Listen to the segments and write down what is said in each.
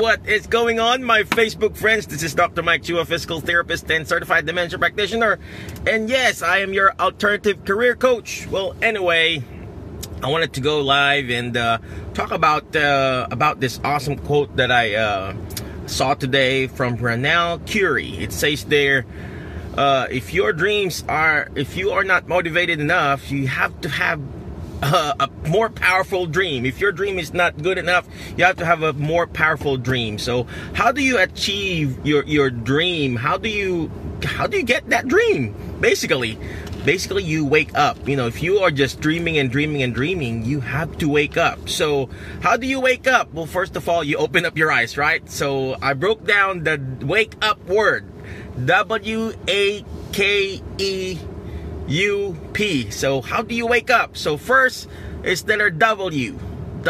what is going on, my Facebook friends? This is Dr. Mike Chua, physical therapist and certified dementia practitioner. And yes, I am your alternative career coach. Well, anyway, I wanted to go live and talk about this awesome quote that I saw today from Ranelle Curie. It says there, if you are not motivated enough, you have to have a more powerful dream. If your dream is not good enough, you have to have a more powerful dream. So how do you achieve your dream? How do you get that dream? Basically you wake up. You know, if you are just dreaming and dreaming and dreaming, you have to wake up. So how do you wake up? Well, first of all, you open up your eyes, right? So I broke down the wake up word, W-A-K-E-U-P. So how do you wake up? So first is letter W.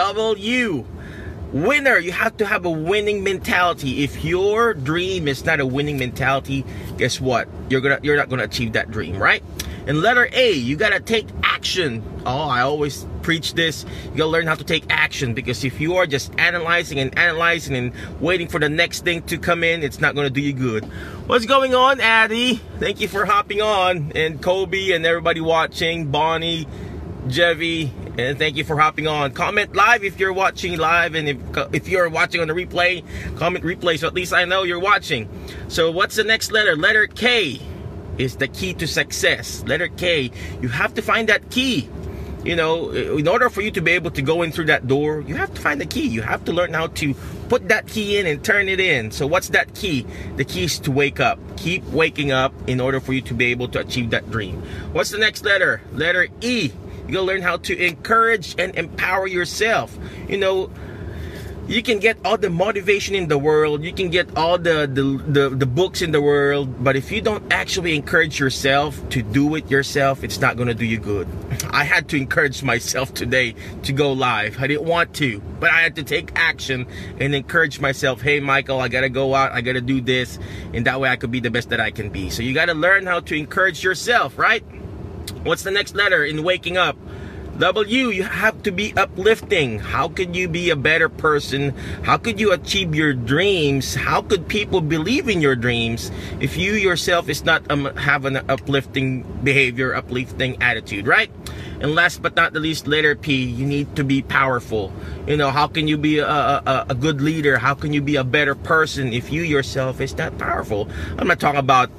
Winner. You have to have a winning mentality. If your dream is not a winning mentality, guess what? You're not gonna achieve that dream, right? And letter A, you gotta take action. Oh, I always preach this. You gotta learn how to take action, because if you are just analyzing and waiting for the next thing to come in, it's not gonna do you good. What's going on, Addie? Thank you for hopping on, and Kobe and everybody watching, Bonnie, Jevy, and thank you for hopping on. Comment live if you're watching live, and if you're watching on the replay, comment replay so at least I know you're watching. So what's the next letter? Letter K is the key to success. Letter K, you have to find that key. You know, in order for you to be able to go in through that door, you have to find the key. You have to learn how to put that key in and turn it in. So what's that key? The key is to wake up. Keep waking up in order for you to be able to achieve that dream. What's the next letter? Letter E. You gotta learn how to encourage and empower yourself. You know, you can get all the motivation in the world, you can get all the books in the world, but if you don't actually encourage yourself to do it yourself, it's not gonna do you good. I had to encourage myself today to go live. I didn't want to, but I had to take action and encourage myself. Hey, Michael, I gotta go out, I gotta do this, and that way I could be the best that I can be. So you gotta learn how to encourage yourself, right? What's the next letter in waking up? W, you have to be uplifting. How could you be a better person? How could you achieve your dreams? How could people believe in your dreams if you yourself is not have an uplifting behavior, uplifting attitude, right? And last but not the least, letter P, you need to be powerful. You know, how can you be a good leader? How can you be a better person if you yourself is not powerful? I'm not talking about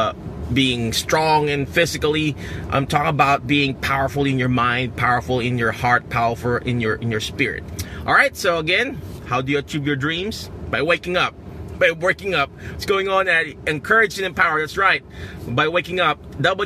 being strong and physically. I'm talking about being powerful in your mind, powerful in your heart, powerful in your spirit. All right, so again, how do you achieve your dreams? By waking up. By waking up. What's going on, Eddie? Encourage and empower. That's right. By waking up.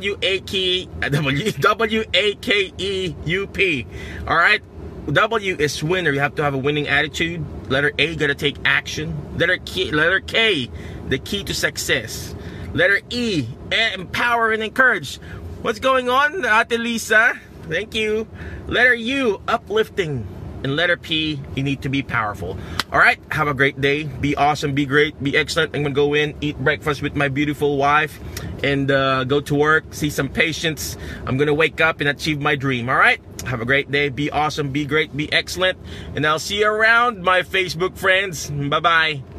W-A-K-E-U-P. All right. W is winner. You have to have a winning attitude. Letter A, you gotta take action. Letter K, the key to success. Letter E, empower and encourage. What's going on, Ate Lisa? Thank you. Letter U, uplifting. And letter P, you need to be powerful. All right, have a great day. Be awesome, be great, be excellent. I'm gonna go in, eat breakfast with my beautiful wife, and go to work, see some patients. I'm gonna wake up and achieve my dream, all right? Have a great day. Be awesome, be great, be excellent. And I'll see you around, my Facebook friends. Bye-bye.